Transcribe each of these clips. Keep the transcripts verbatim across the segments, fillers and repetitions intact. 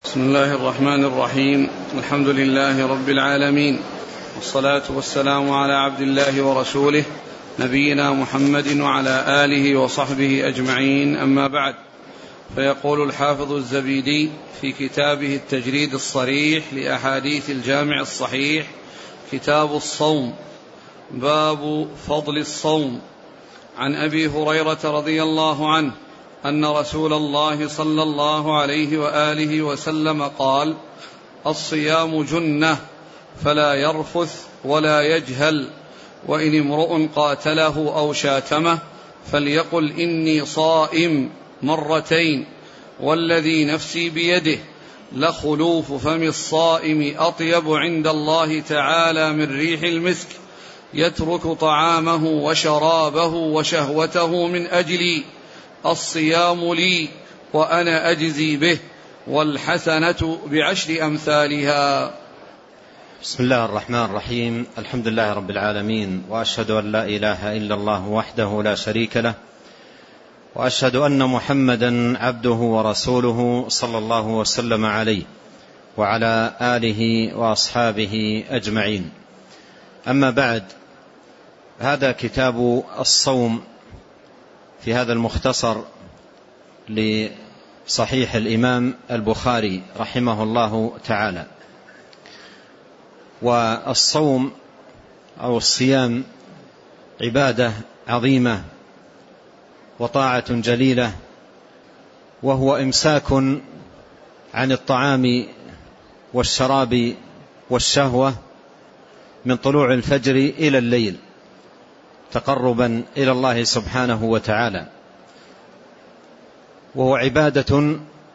بسم الله الرحمن الرحيم. الحمد لله رب العالمين، والصلاة والسلام على عبد الله ورسوله نبينا محمد وعلى آله وصحبه أجمعين، أما بعد. فيقول الحافظ الزبيدي في كتابه التجريد الصريح لأحاديث الجامع الصحيح: كتاب الصوم، باب فضل الصوم. عن أبي هريرة رضي الله عنه أن رسول الله صلى الله عليه وآله وسلم قال: الصيام جنة، فلا يرفث ولا يجهل، وإن امرؤ قاتله أو شاتمه فليقل إني صائم مرتين، والذي نفسي بيده لخلوف فم الصائم أطيب عند الله تعالى من ريح المسك، يترك طعامه وشرابه وشهوته من أجلي، الصيام لي وأنا أجزي به، والحسنة بعشر أمثالها. بسم الله الرحمن الرحيم. الحمد لله رب العالمين، وأشهد أن لا إله إلا الله وحده لا شريك له، وأشهد أن محمدا عبده ورسوله صلى الله وسلم عليه وعلى آله وأصحابه أجمعين. أما بعد، هذا كتاب الصوم في هذا المختصر لصحيح الإمام البخاري رحمه الله تعالى. والصوم أو الصيام عبادة عظيمة وطاعة جليلة، وهو إمساك عن الطعام والشراب والشهوة من طلوع الفجر إلى الليل، تقربا إلى الله سبحانه وتعالى، وهو عبادة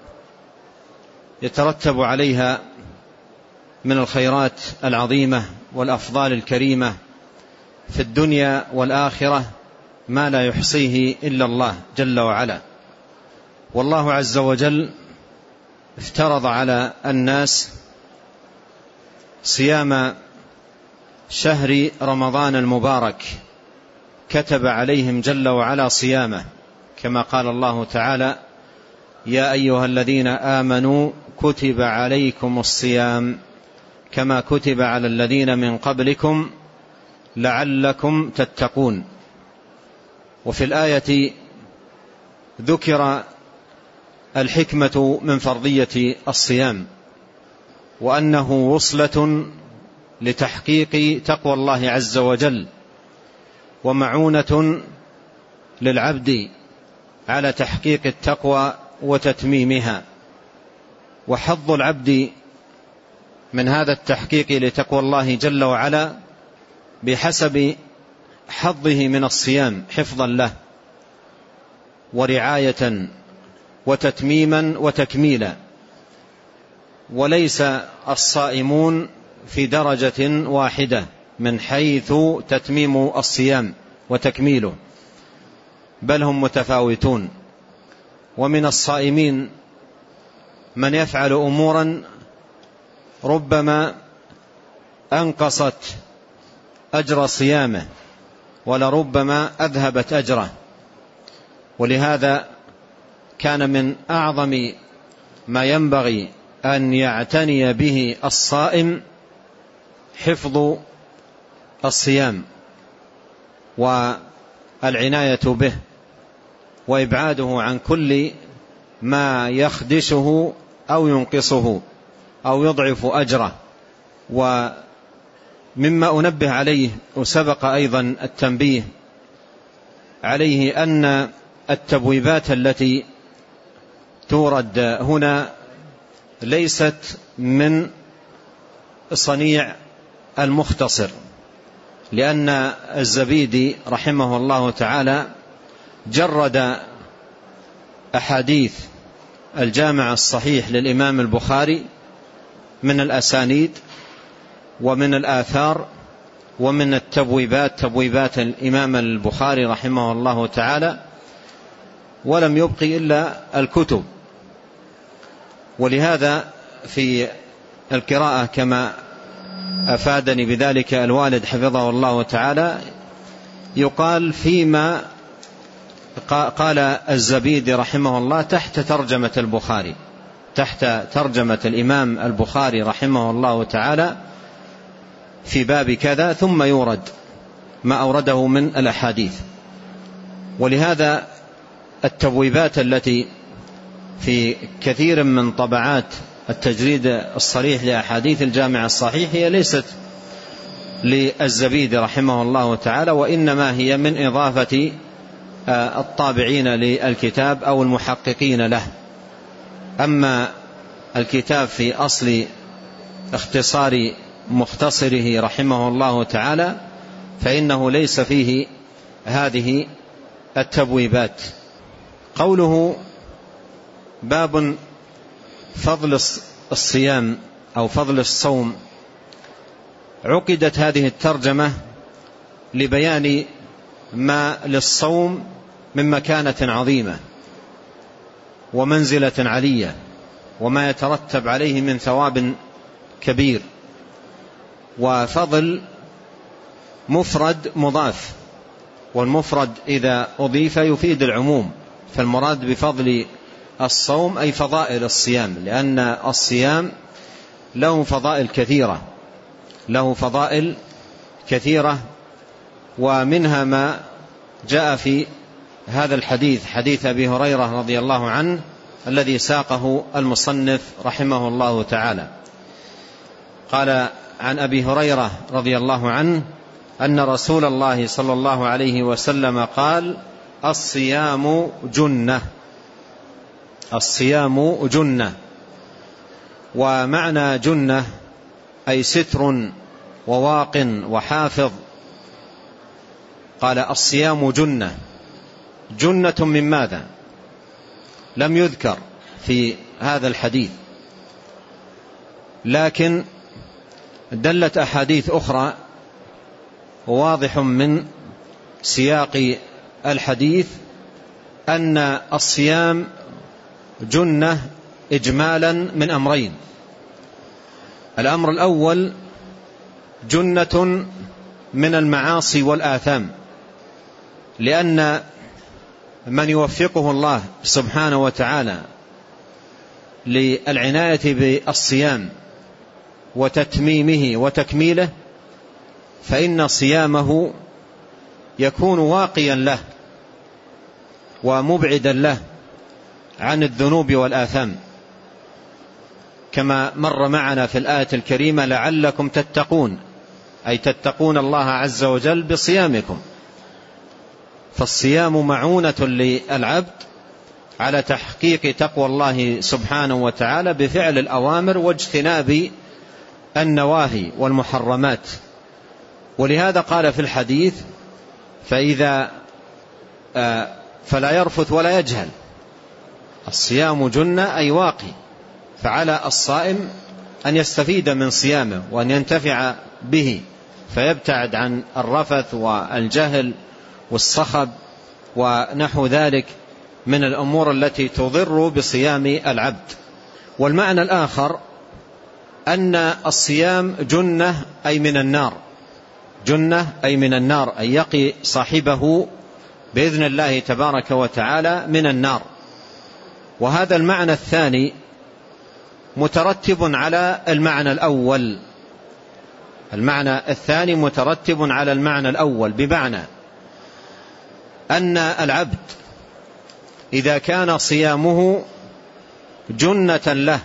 يترتب عليها من الخيرات العظيمة والأفضال الكريمة في الدنيا والآخرة ما لا يحصيه إلا الله جل وعلا. والله عز وجل افترض على الناس صيام شهر رمضان المبارك، كتب عليهم جل وعلا صيامه، كما قال الله تعالى: يا أيها الذين آمنوا كتب عليكم الصيام كما كتب على الذين من قبلكم لعلكم تتقون. وفي الآية ذكر الحكمة من فرضية الصيام، وأنه وصلة لتحقيق تقوى الله عز وجل، ومعونة للعبد على تحقيق التقوى وتتميمها. وحظ العبد من هذا التحقيق لتقوى الله جل وعلا بحسب حظه من الصيام، حفظا له ورعاية وتتميما وتكميلا. وليس الصائمون في درجة واحدة من حيث تتميم الصيام وتكميله، بل هم متفاوتون. ومن الصائمين من يفعل أمورا ربما أنقصت أجر صيامه ولربما أذهبت أجره. ولهذا كان من أعظم ما ينبغي أن يعتني به الصائم حفظ الصيام والعناية به، وإبعاده عن كل ما يخدشه أو ينقصه أو يضعف أجره. ومما أنبه عليه، وسبق أيضا التنبيه عليه، أن التبويبات التي تورد هنا ليست من صنيع المختصر، لأن الزبيدي رحمه الله تعالى جرد أحاديث الجامع الصحيح للإمام البخاري من الأسانيد ومن الآثار ومن التبويبات، تبويبات الإمام البخاري رحمه الله تعالى، ولم يبقي إلا الكتب. ولهذا في القراءة كما أفادني بذلك الوالد حفظه الله تعالى، يقال فيما قال الزبيدي رحمه الله تحت ترجمة البخاري، تحت ترجمة الإمام البخاري رحمه الله تعالى في باب كذا، ثم يورد ما أورده من الأحاديث. ولهذا التبويبات التي في كثير من طبعات التجريد الصريح لأحاديث الجامع الصحيح هي ليست للزبيدي رحمه الله تعالى، وإنما هي من إضافة الطابعين للكتاب أو المحققين له. أما الكتاب في أصل اختصار مختصره رحمه الله تعالى فإنه ليس فيه هذه التبويبات. قوله باب فضل الصيام أو فضل الصوم، عقدت هذه الترجمة لبيان ما للصوم من مكانة عظيمة ومنزلة علية، وما يترتب عليه من ثواب كبير. وفضل مفرد مضاف، والمفرد إذا أضيف يفيد العموم، فالمراد بفضل الصوم أي فضائل الصيام، لأن الصيام له فضائل كثيرة له فضائل كثيرة ومنها ما جاء في هذا الحديث، حديث أبي هريرة رضي الله عنه الذي ساقه المصنف رحمه الله تعالى. قال عن أبي هريرة رضي الله عنه أن رسول الله صلى الله عليه وسلم قال: الصيام جنة. الصيام جنة، ومعنى جنة أي ستر وواق وحافظ. قال: الصيام جنة. جنة من ماذا؟ لم يذكر في هذا الحديث، لكن دلت أحاديث أخرى، واضح من سياق الحديث أن الصيام جنة إجمالا من أمرين. الأمر الأول جنة من المعاصي والآثام، لأن من يوفقه الله سبحانه وتعالى للعناية بالصيام وتتميمه وتكميله فإن صيامه يكون واقيا له ومبعدا له عن الذنوب والآثام، كما مر معنا في الآية الكريمة: لعلكم تتقون، أي تتقون الله عز وجل بصيامكم. فالصيام معونة للعبد على تحقيق تقوى الله سبحانه وتعالى بفعل الأوامر واجتناب النواهي والمحرمات. ولهذا قال في الحديث: فإذا فلا يرفث ولا يجهل. الصيام جنة أي واقي، فعلى الصائم أن يستفيد من صيامه وأن ينتفع به، فيبتعد عن الرفث والجهل والصخب ونحو ذلك من الأمور التي تضر بصيام العبد. والمعنى الآخر أن الصيام جنة أي من النار، جنة أي من النار، أي يقي صاحبه بإذن الله تبارك وتعالى من النار. وهذا المعنى الثاني مترتب على المعنى الأول، المعنى الثاني مترتب على المعنى الأول، بمعنى أن العبد إذا كان صيامه جنة له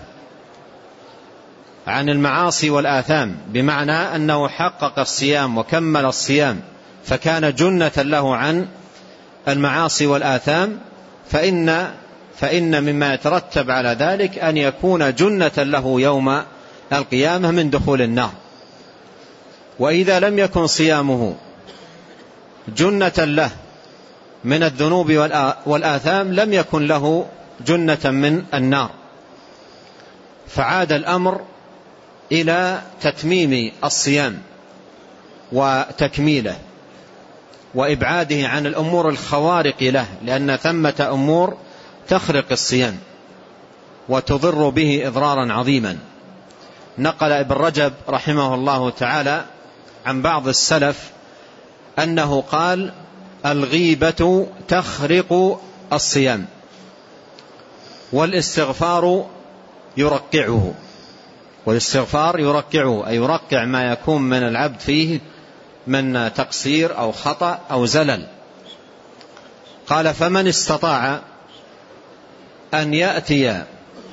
عن المعاصي والآثام، بمعنى أنه حقق الصيام وكمل الصيام فكان جنة له عن المعاصي والآثام، فإن فإن مما يترتب على ذلك أن يكون جنة له يوم القيامة من دخول النار. وإذا لم يكن صيامه جنة له من الذنوب والآثام لم يكن له جنة من النار. فعاد الأمر إلى تتميم الصيام وتكميله وإبعاده عن الأمور الخوارق له، لأن ثمة أمور تخرق الصيام وتضر به إضرارا عظيما. نقل ابن رجب رحمه الله تعالى عن بعض السلف أنه قال: الغيبة تخرق الصيام، والاستغفار يرقعه، والاستغفار يرقعه أي يرقع ما يكون من العبد فيه من تقصير أو خطأ أو زلل. قال فمن استطاع أن يأتي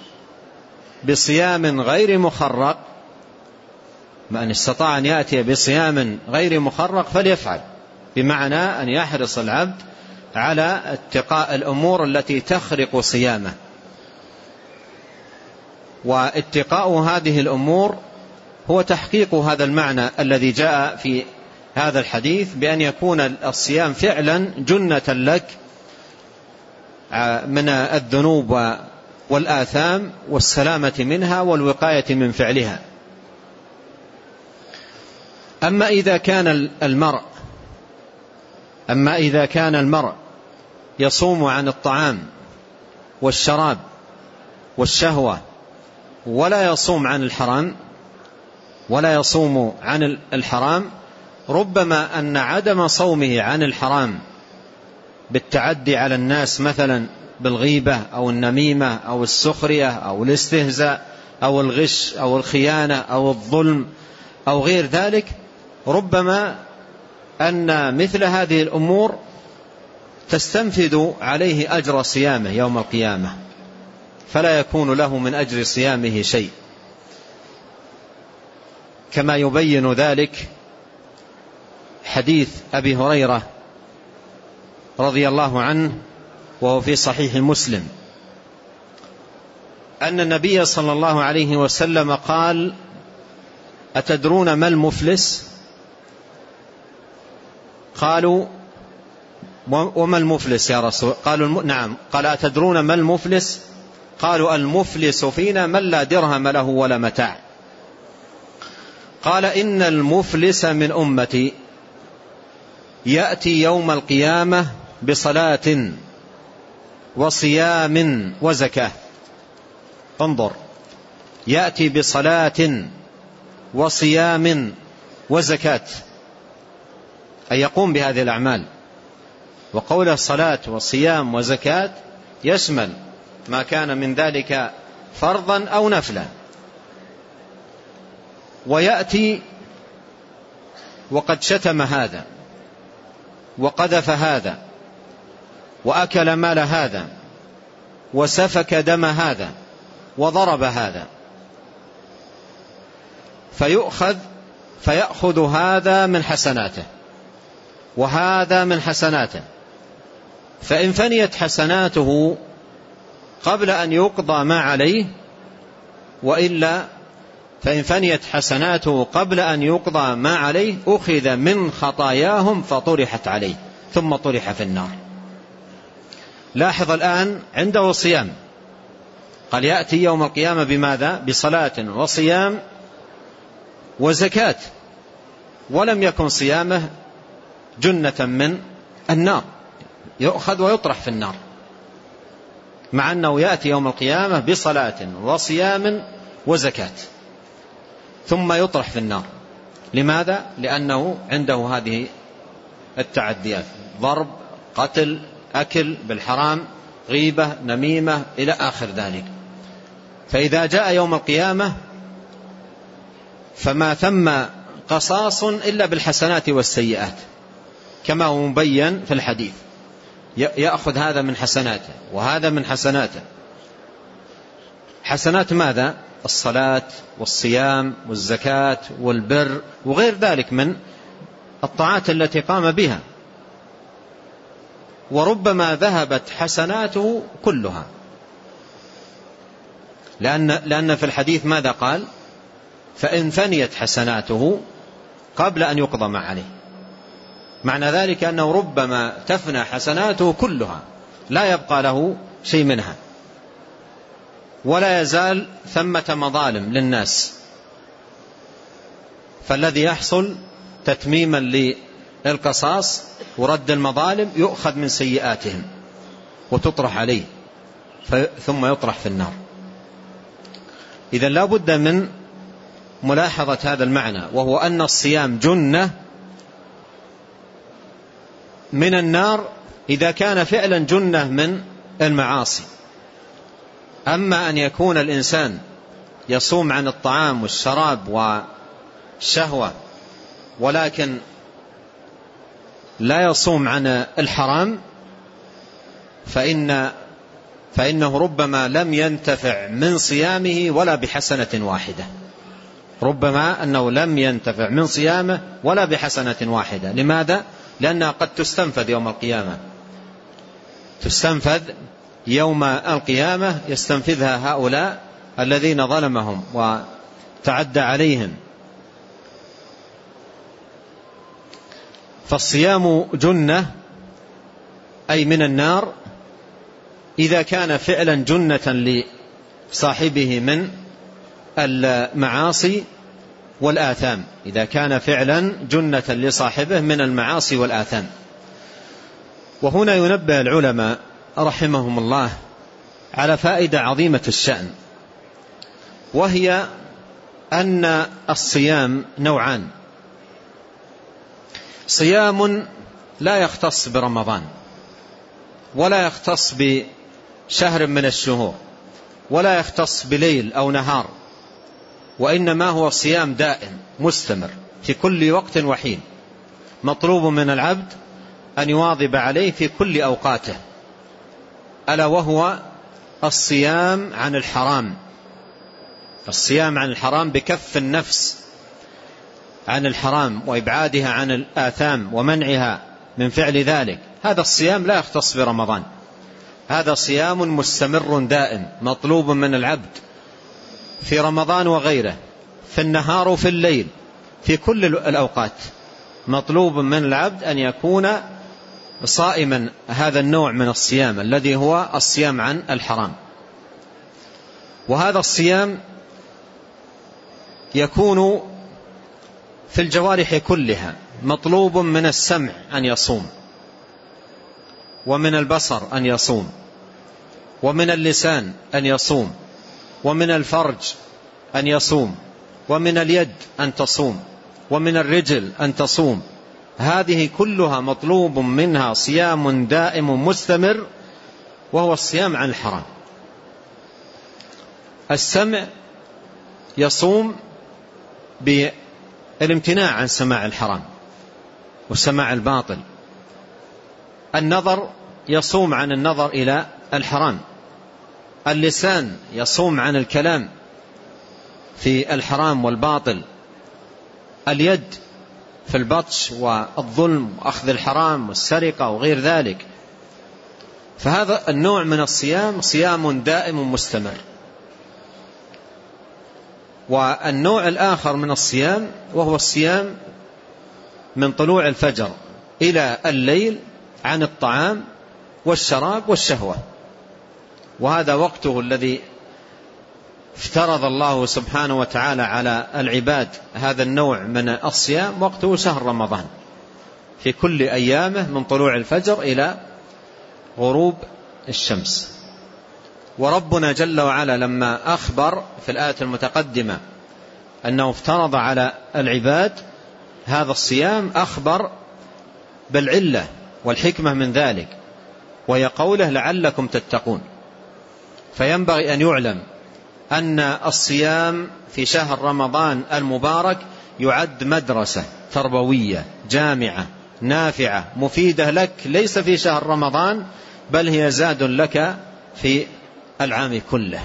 بصيام غير مخرق، من استطاع أن يأتي بصيام غير مخرق فليفعل، بمعنى أن يحرص العبد على اتقاء الأمور التي تخرق صيامه. واتقاء هذه الأمور هو تحقيق هذا المعنى الذي جاء في هذا الحديث، بأن يكون الصيام فعلا جنة لك من الذنوب والآثام والسلامة منها والوقاية من فعلها. أما إذا كان المرء أما إذا كان المرء يصوم عن الطعام والشراب والشهوة ولا يصوم عن الحرام ولا يصوم عن الحرام ربما أن عدم صومه عن الحرام بالتعدي على الناس مثلا بالغيبة أو النميمة أو السخرية أو الاستهزاء أو الغش أو الخيانة أو الظلم أو غير ذلك، ربما أن مثل هذه الأمور تستنفذ عليه أجر صيامه يوم القيامة، فلا يكون له من أجر صيامه شيء، كما يبين ذلك حديث أبي هريرة رضي الله عنه وهو في صحيح مسلم أن النبي صلى الله عليه وسلم قال: أتدرون ما المفلس؟ قالوا: وما المفلس يا رسول؟ قالوا: نعم. قال: أتدرون ما المفلس؟ قالوا: المفلس فينا من لا درهم له ولا متاع. قال: إن المفلس من أمتي يأتي يوم القيامة بصلاة وصيام وزكاة. انظر، يأتي بصلاة وصيام وزكاة، أي يقوم بهذه الأعمال. وقول الصلاة والصيام وزكاة يشمل ما كان من ذلك فرضا أو نفلا. ويأتي وقد شتم هذا وقذف هذا وأكل مال هذا وسفك دم هذا وضرب هذا، فيؤخذ فيأخذ هذا من حسناته وهذا من حسناته، فإن فنيت حسناته قبل أن يقضى ما عليه، وإلا فإن فنيت حسناته قبل أن يقضى ما عليه أخذ من خطاياهم فطرحت عليه ثم طرح في النار. لاحظ الآن عنده صيام، قال يأتي يوم القيامة بماذا؟ بصلاة وصيام وزكاة، ولم يكن صيامه جنة من النار يؤخذ ويطرح في النار، مع أنه يأتي يوم القيامة بصلاة وصيام وزكاة ثم يطرح في النار. لماذا؟ لأنه عنده هذه التعديات: ضرب، قتل، أكل بالحرام، غيبة، نميمة، إلى آخر ذلك. فإذا جاء يوم القيامة فما ثم قصاص إلا بالحسنات والسيئات، كما هو مبين في الحديث، يأخذ هذا من حسناته وهذا من حسناته. حسنات ماذا؟ الصلاة والصيام والزكاة والبر وغير ذلك من الطاعات التي قام بها، وربما ذهبت حسناته كلها، لأن, لأن في الحديث ماذا قال؟ فإن فنيت حسناته قبل أن يقضى ما عليه. معنى ذلك أنه ربما تفنى حسناته كلها، لا يبقى له شيء منها، ولا يزال ثمة مظالم للناس. فالذي يحصل تتميما للقصاص ورد المظالم يؤخذ من سيئاتهم وتطرح عليه ثم يطرح في النار. إذن لا بد من ملاحظة هذا المعنى، وهو أن الصيام جنة من النار إذا كان فعلا جنة من المعاصي. أما أن يكون الإنسان يصوم عن الطعام والشراب والشهوة ولكن لا يصوم عن الحرام فإن فإنه ربما لم ينتفع من صيامه ولا بحسنة واحدة، ربما أنه لم ينتفع من صيامه ولا بحسنة واحدة. لماذا؟ لأنها قد تستنفذ يوم القيامة، تستنفذ يوم القيامة، يستنفذها هؤلاء الذين ظلمهم وتعدى عليهم. فالصيام جنة أي من النار إذا كان فعلا جنة لصاحبه من المعاصي والآثام، إذا كان فعلا جنة لصاحبه من المعاصي والآثام. وهنا ينبه العلماء رحمهم الله على فائدة عظيمة الشأن، وهي أن الصيام نوعان: صيام لا يختص برمضان ولا يختص بشهر من الشهور ولا يختص بليل أو نهار، وإنما هو صيام دائم مستمر في كل وقت وحين، مطلوب من العبد أن يواظب عليه في كل أوقاته، ألا وهو الصيام عن الحرام. الصيام عن الحرام بكف النفس عن الحرام وإبعادها عن الآثام ومنعها من فعل ذلك. هذا الصيام لا يختص برمضان، هذا صيام مستمر دائم مطلوب من العبد في رمضان وغيره، في النهار وفي الليل، في كل الأوقات مطلوب من العبد أن يكون صائما هذا النوع من الصيام الذي هو الصيام عن الحرام. وهذا الصيام يكون في الجوارح كلها، مطلوب من السمع أن يصوم، ومن البصر أن يصوم، ومن اللسان أن يصوم، ومن الفرج أن يصوم، ومن اليد أن تصوم، ومن الرجل أن تصوم. هذه كلها مطلوب منها صيام دائم مستمر، وهو الصيام عن الحرام. السمع يصوم بالامتناع عن سماع الحرام وسماع الباطل. النظر يصوم عن النظر إلى الحرام. اللسان يصوم عن الكلام في الحرام والباطل. اليد في البطش والظلم وأخذ الحرام والسرقة وغير ذلك. فهذا النوع من الصيام صيام دائم مستمر. والنوع الآخر من الصيام وهو الصيام من طلوع الفجر إلى الليل عن الطعام والشراب والشهوة، وهذا وقته الذي افترض الله سبحانه وتعالى على العباد. هذا النوع من الصيام وقته شهر رمضان في كل أيامه من طلوع الفجر إلى غروب الشمس. وربنا جل وعلا لما أخبر في الآية المتقدمة أنه افترض على العباد هذا الصيام أخبر بالعلة والحكمة من ذلك، وهي قوله لعلكم تتقون. فينبغي أن يعلم أن الصيام في شهر رمضان المبارك يعد مدرسة تربوية جامعة نافعة مفيدة لك، ليس في شهر رمضان بل هي زاد لك في العام كله،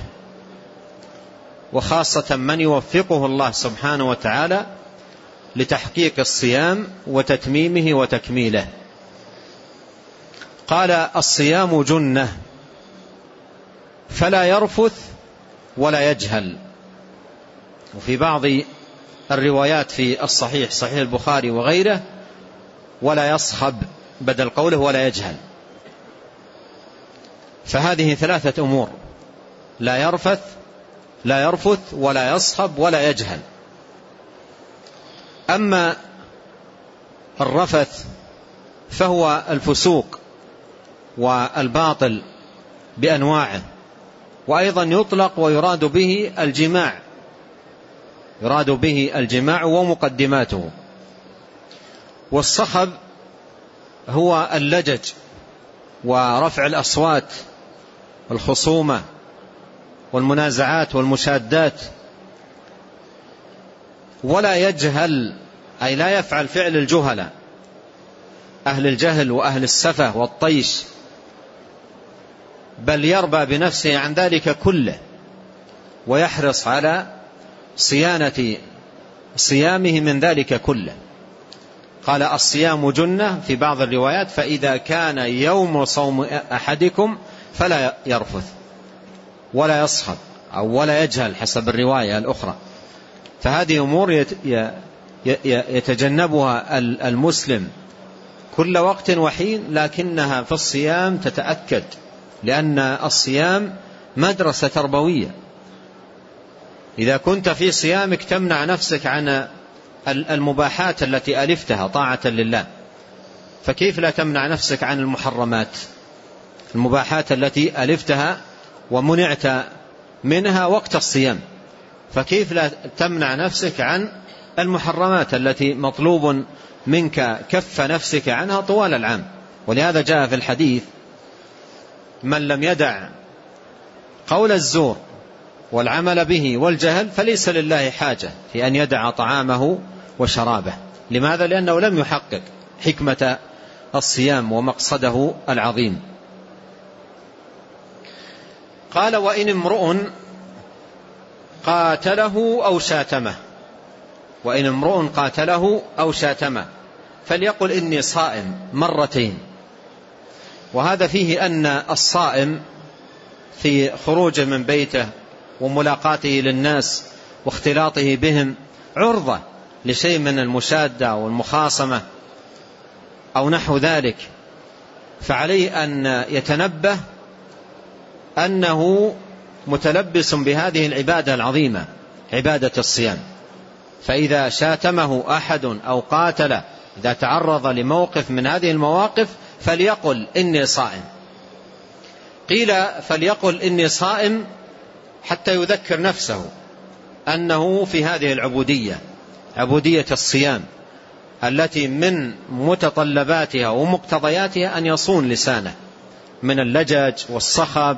وخاصة من يوفقه الله سبحانه وتعالى لتحقيق الصيام وتتميمه وتكميله. قال الصيام جنة فلا يرفث ولا يجهل. وفي بعض الروايات في الصحيح صحيح البخاري وغيره ولا يصخب بدل قوله ولا يجهل. فهذه ثلاثة أمور: لا يرفث لا يرفث ولا يصخب ولا يجهل. أما الرفث فهو الفسوق والباطل بأنواعه، وأيضا يطلق ويراد به الجماع، يراد به الجماع ومقدماته. والصخب هو اللجج ورفع الأصوات، الخصومة والمنازعات والمشادات، ولا يجهل أي لا يفعل فعل الجهلة أهل الجهل وأهل السفة والطيش، بل يربى بنفسه عن ذلك كله ويحرص على صيانة صيامه من ذلك كله. قال الصيام جنة في بعض الروايات، فإذا كان يوم صوم أحدكم فلا يرفث ولا يصخب أو ولا يجهل حسب الرواية الأخرى. فهذه أمور يتجنبها المسلم كل وقت وحين، لكنها في الصيام تتأكد، لأن الصيام مدرسة تربوية. إذا كنت في صيامك تمنع نفسك عن المباحات التي ألفتها طاعة لله، فكيف لا تمنع نفسك عن المحرمات، المباحات التي ألفتها ومنعت منها وقت الصيام، فكيف لا تمنع نفسك عن المحرمات التي مطلوب منك كف نفسك عنها طوال العام. ولهذا جاء في الحديث: من لم يدع قول الزور والعمل به والجهل فليس لله حاجة في أن يدع طعامه وشرابه. لماذا؟ لأنه لم يحقق حكمة الصيام ومقصده العظيم. قال: وإن امرؤ قاتله أو شاتمه، وإن امرؤ قاتله أو شاتمه فليقل إني صائم مرتين. وهذا فيه أن الصائم في خروجه من بيته وملاقاته للناس واختلاطه بهم عرضة لشيء من المشادة والمخاصمة أو نحو ذلك، فعليه أن يتنبه أنه متلبس بهذه العبادة العظيمة، عبادة الصيام. فإذا شاتمه أحد أو قاتل، إذا تعرض لموقف من هذه المواقف فليقل إني صائم. قيل فليقل إني صائم حتى يذكر نفسه أنه في هذه العبودية، عبودية الصيام، التي من متطلباتها ومقتضياتها أن يصون لسانه من اللجج والصخب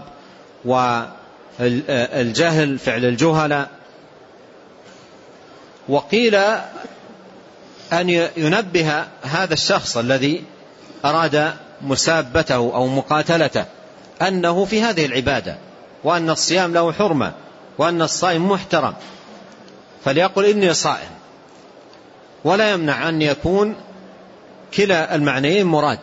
والجهل، فعل الجهل. وقيل أن ينبه هذا الشخص الذي أراد مسابته أو مقاتلته أنه في هذه العبادة، وأن الصيام له حرمة، وأن الصائم محترم، فليقل إني صائم. ولا يمنع أن يكون كلا المعنيين مراد،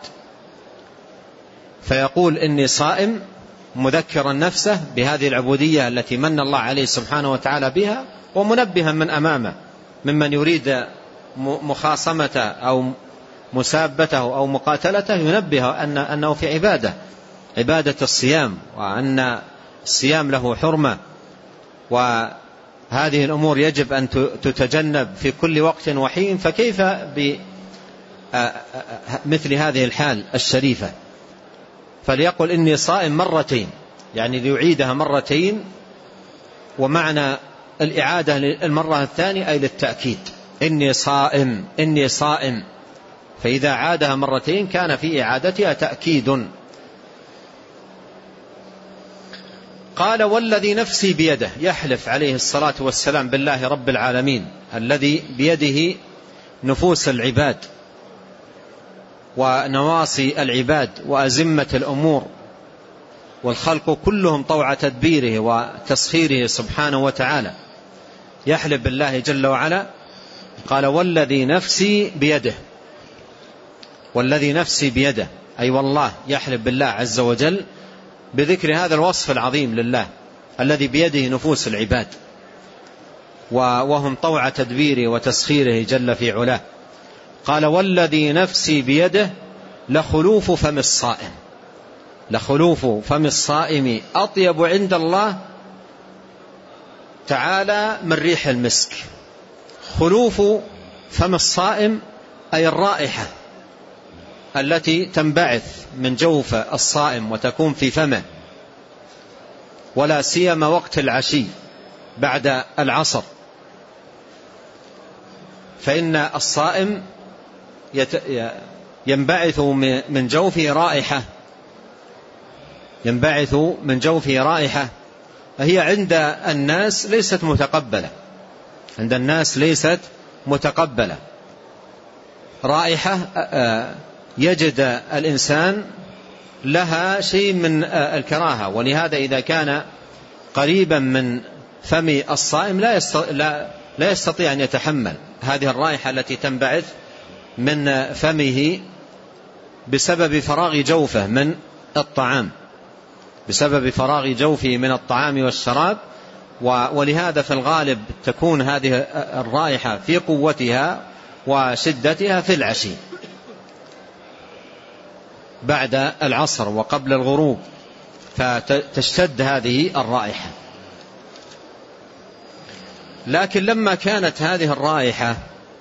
فيقول إني صائم مذكرا نفسه بهذه العبودية التي من الله عليه سبحانه وتعالى بها، ومنبها من أمامه ممن يريد مخاصمته أو مسابته أو مقاتلته، ينبه أن أنه في عبادة، عبادة الصيام، وأن الصيام له حرمة، وهذه الأمور يجب أن تتجنب في كل وقت وحين. فكيف بمثل هذه الحال الشريفة؟ فليقل إني صائم مرتين، يعني ليعيدها مرتين، ومعنى الإعادة المرة الثانية أي للتأكيد، إني صائم إني صائم. فإذا عادها مرتين كان في إعادتها تأكيد. قال: والذي نفسي بيده، يحلف عليه الصلاة والسلام بالله رب العالمين الذي بيده نفوس العباد ونواصي العباد وأزمة الأمور، والخلق كلهم طوع تدبيره وتسخيره سبحانه وتعالى. يحلف بالله جل وعلا، قال: والذي نفسي بيده. والذي نفسي بيده أي والله، يحلف بالله عز وجل بذكر هذا الوصف العظيم لله الذي بيده نفوس العباد وهم طوع تدبيره وتسخيره جل في علاه. قال: والذي نفسي بيده لخلوف فم الصائم، لخلوف فم الصائم أطيب عند الله تعالى من ريح المسك. خلوف فم الصائم أي الرائحة التي تنبعث من جوف الصائم وتكون في فمه، ولا سيما وقت العشي بعد العصر، فإن الصائم ينبعث من جوفه رائحة، ينبعث من جوفه رائحة هي عند الناس ليست متقبلة، عند الناس ليست متقبلة. رائحة يجد الإنسان لها شيء من الكراهة، ولهذا إذا كان قريبا من فم الصائم لا يستطيع أن يتحمل هذه الرائحة التي تنبعث من فمه بسبب فراغ جوفه من الطعام، بسبب فراغ جوفه من الطعام والشراب. ولهذا في الغالب تكون هذه الرائحة في قوتها وشدتها في العشي بعد العصر وقبل الغروب، فتشتد هذه الرائحة. لكن لما كانت هذه الرائحة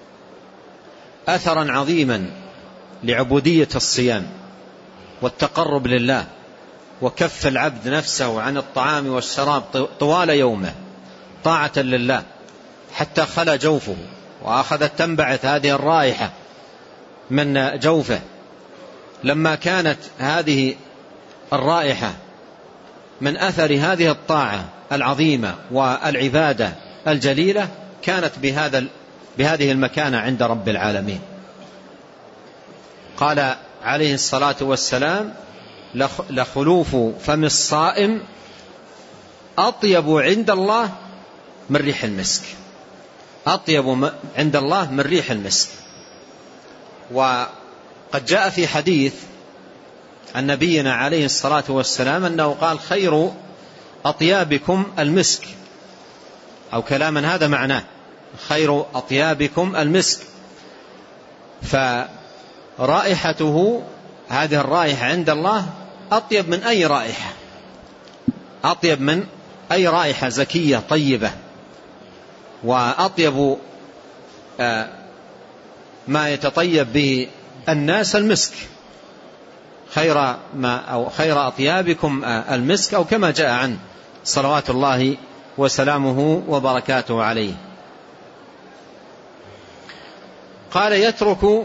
أثرا عظيما لعبودية الصيام والتقرب لله وكف العبد نفسه عن الطعام والشراب طوال يومه طاعة لله حتى خلى جوفه وأخذت تنبعث هذه الرائحة من جوفه، لما كانت هذه الرائحة من أثر هذه الطاعة العظيمة والعبادة الجليلة كانت بهذا بهذه المكانة عند رب العالمين. قال عليه الصلاة والسلام: لخلوف فم الصائم أطيب عند الله من ريح المسك، أطيب عند الله من ريح المسك. وقد جاء في حديث عن نبينا عليه الصلاة والسلام أنه قال: خير أطيابكم المسك، أو كلاما هذا معناه خير أطيابكم المسك. فرائحته هذه الرائحة عند الله أطيب من أي رائحة، أطيب من أي رائحة زكية طيبة، وأطيب ما يتطيب به الناس المسك. خير ما أو خير أطيابكم المسك، أو كما جاء عنه صلوات الله وسلامه وبركاته عليه. قال: يترك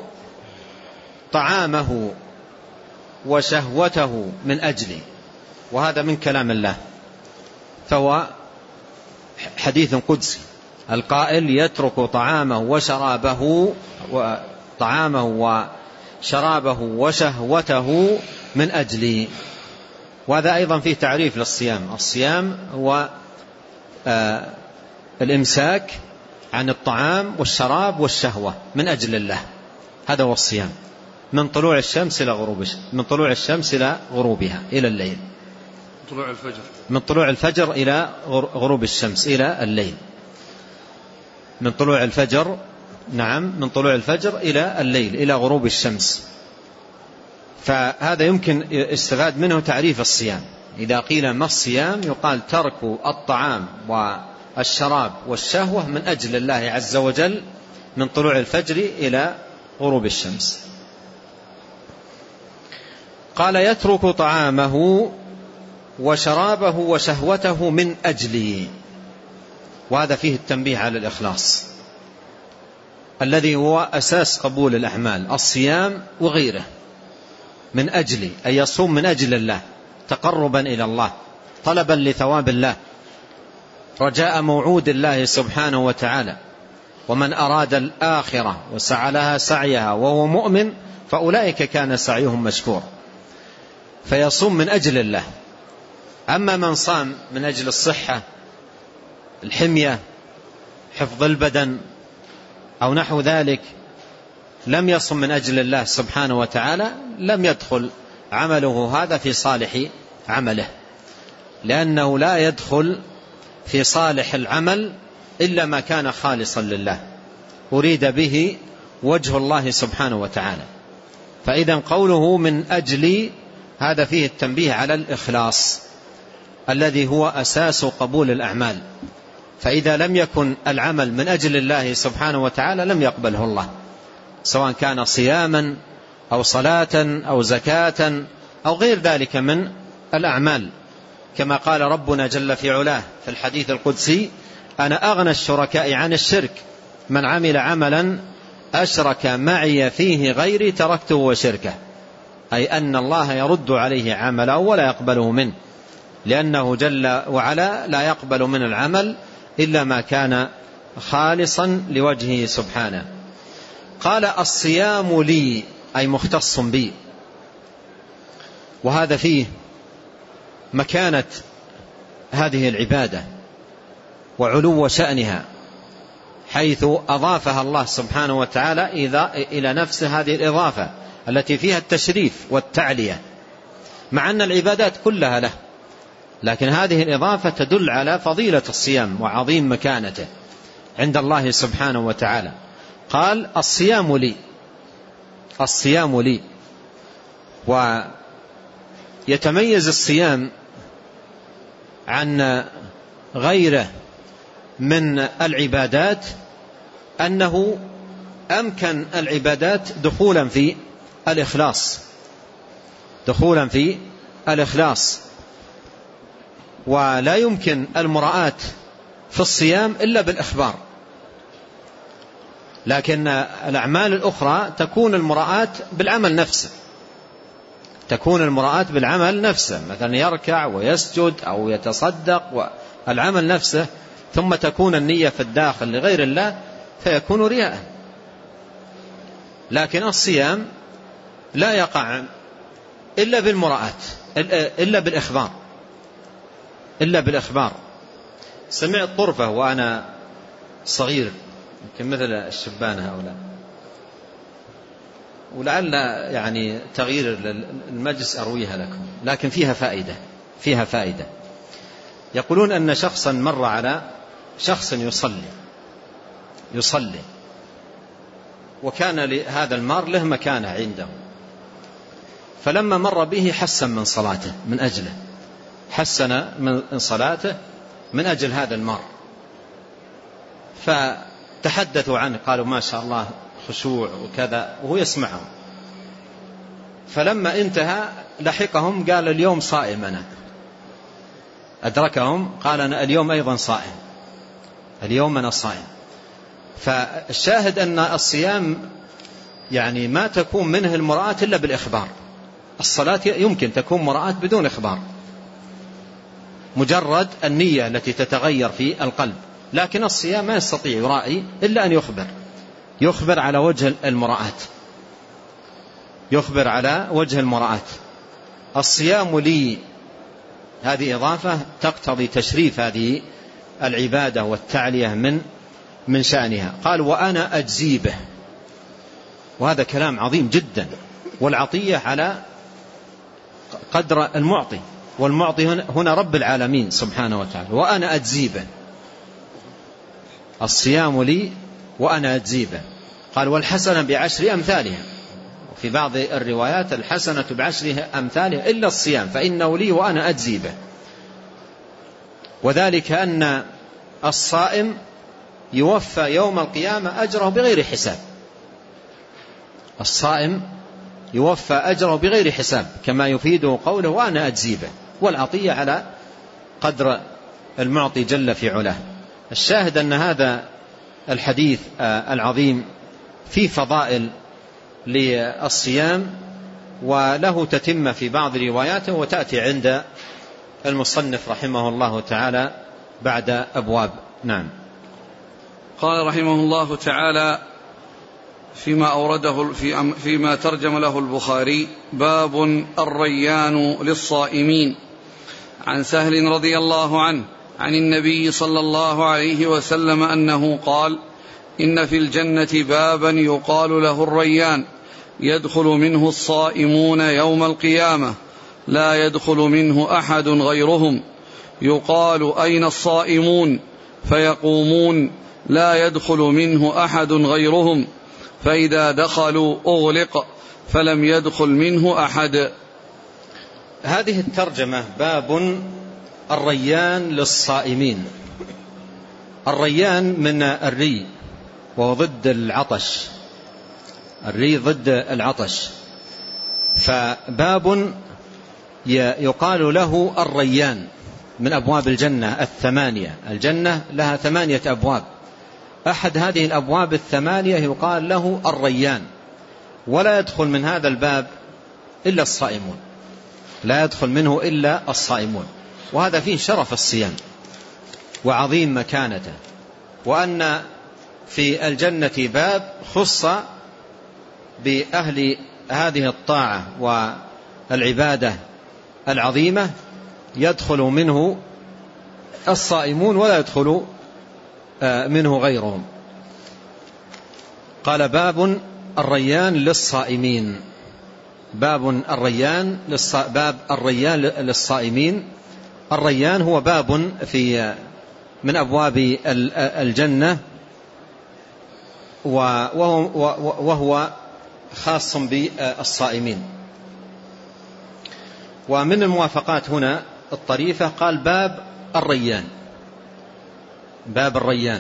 طعامه وشهوته من أجلي، وهذا من كلام الله، فهو حديث قدسي. القائل: يترك طعامه وشرابه وطعامه وشرابه وشهوته من أجلي. وهذا أيضا فيه تعريف للصيام. الصيام هو آه الإمساك عن الطعام والشراب والشهوة من أجل الله، هذا هو الصيام، من طلوع الشمس إلى غروب من طلوع الشمس إلى غروبها إلى الليل، طلوع الفجر من طلوع الفجر إلى غروب الشمس إلى الليل، من طلوع الفجر نعم من طلوع الفجر إلى الليل إلى غروب الشمس. فهذا يمكن استفاد منه تعريف الصيام. إذا قيل ما الصيام يقال: ترك الطعام والشراب والشهوة من أجل الله عز وجل من طلوع الفجر إلى غروب الشمس. قال: يترك طعامه وشرابه وشهوته من أجلي. وهذا فيه التنبيه على الإخلاص الذي هو أساس قبول الأعمال، الصيام وغيره. من أجلي أن يصوم من أجل الله، تقربا إلى الله، طلبا لثواب الله، رجاء موعود الله سبحانه وتعالى. ومن أراد الآخرة وسعى لها سعيها وهو مؤمن فأولئك كان سعيهم مشكور. فيصوم من أجل الله. أما من صام من أجل الصحة، الحمية، حفظ البدن أو نحو ذلك، لم يصم من أجل الله سبحانه وتعالى، لم يدخل عمله هذا في صالح عمله، لأنه لا يدخل في صالح العمل إلا ما كان خالصا لله، أريد به وجه الله سبحانه وتعالى. فإذا قوله من أجلي هذا فيه التنبيه على الإخلاص الذي هو أساس قبول الأعمال. فإذا لم يكن العمل من أجل الله سبحانه وتعالى لم يقبله الله، سواء كان صياما أو صلاة أو زكاة أو غير ذلك من الأعمال، كما قال ربنا جل في علاه في الحديث القدسي: أنا أغنى الشركاء عن الشرك، من عمل عملا أشرك معي فيه غيري تركته وشركه. أي أن الله يرد عليه عمله ولا يقبله منه، لأنه جل وعلا لا يقبل من العمل إلا ما كان خالصا لوجهه سبحانه. قال الصيام لي أي مختص بي، وهذا فيه مكانة هذه العبادة وعلو شأنها، حيث أضافها الله سبحانه وتعالى إلى نفسه هذه الإضافة التي فيها التشريف والتعلية، مع أن العبادات كلها له، لكن هذه الإضافة تدل على فضيلة الصيام وعظيم مكانته عند الله سبحانه وتعالى. قال الصيام لي، الصيام لي. ويتميز الصيام عن غيره من العبادات أنه أمكن العبادات دخولا في الإخلاص، دخولا في الإخلاص، ولا يمكن المراءة في الصيام إلا بالإخبار، لكن الأعمال الأخرى تكون المراءة بالعمل نفسه، تكون المراءة بالعمل نفسه، مثلا يركع ويسجد أو يتصدق والعمل نفسه، ثم تكون النية في الداخل لغير الله فيكون رياء. لكن الصيام لا يقع إلا بالمراءة، إلا بالإخبار، إلا بالإخبار. سمعت طرفة وأنا صغير يمكن مثل الشبانة هؤلاء، ولعل يعني تغيير المجلس أرويها لكم، لكن فيها فائدة، فيها فائدة. يقولون أن شخصا مر على شخص يصلي يصلي وكان لهذا المار له مكانة عنده، فلما مر به حسن من صلاته، من أجله حسن من صلاته من أجل هذا المار، فتحدثوا عنه قالوا ما شاء الله خشوع وكذا، وهو يسمعهم. فلما انتهى لحقهم قال اليوم صائم أنا، أدركهم قال أنا اليوم أيضا صائم، اليوم أنا صائم. فالشاهد أن الصيام يعني ما تكون منه المراءة إلا بالإخبار. الصلاة يمكن تكون مراءة بدون إخبار، مجرد النية التي تتغير في القلب، لكن الصيام ما يستطيع يرائي إلا أن يخبر، يخبر على وجه المراءة، يخبر على وجه المراءة. الصيام لي هذه إضافة تقتضي تشريف هذه العبادة والتعلية من من شأنها. قال وأنا أجزي به، وهذا كلام عظيم جدا، والعطية على قدر المعطي، والمعطي هنا رب العالمين سبحانه وتعالى. وأنا أجزي به، الصيام لي وأنا أجزي به. قال والحسنة بعشر أمثالها، وفي بعض الروايات الحسنة بعشر أمثالها إلا الصيام فإنه لي وأنا أجزي به. وذلك أن الصائم يوفى يوم القيامة أجره بغير حساب، الصائم يوفى أجره بغير حساب، كما يفيده قوله وأنا أجزي به، والعطية على قدر المعطي جل في علاه. الشاهد أن هذا الحديث العظيم فيه فضائل للصيام، وله تتمة في بعض رواياته، وتأتي عند المصنف رحمه الله تعالى بعد أبواب. نعم. قال رحمه الله تعالى فيما أورده في فيما ترجم له البخاري: باب الريان للصائمين. عن سهل رضي الله عنه عن النبي صلى الله عليه وسلم أنه قال: إن في الجنة بابا يقال له الريان، يدخل منه الصائمون يوم القيامة، لا يدخل منه أحد غيرهم، يقال أين الصائمون؟ فيقومون لا يدخل منه أحد غيرهم، فإذا دخلوا أغلق فلم يدخل منه أحد. هذه الترجمة باب الريان للصائمين. الريان من الري، وهو ضد العطش، الري ضد العطش، فباب يقال له الريان من أبواب الجنة الثمانية. الجنة لها ثمانية أبواب، أحد هذه الأبواب الثمانية يقال له الريان، ولا يدخل من هذا الباب إلا الصائمون، لا يدخل منه إلا الصائمون. وهذا فيه شرف الصيام وعظيم مكانته، وأن في الجنة باب خص بأهل هذه الطاعة والعبادة العظيمة يدخل منه الصائمون ولا يدخل منه غيرهم. قال باب الريان للصائمين. باب الريان باب الريان للصائمين. الريان هو باب في من أبواب الجنة، وهو خاص بالصائمين. ومن الموافقات هنا الطريفة قال باب الريان، باب الريان.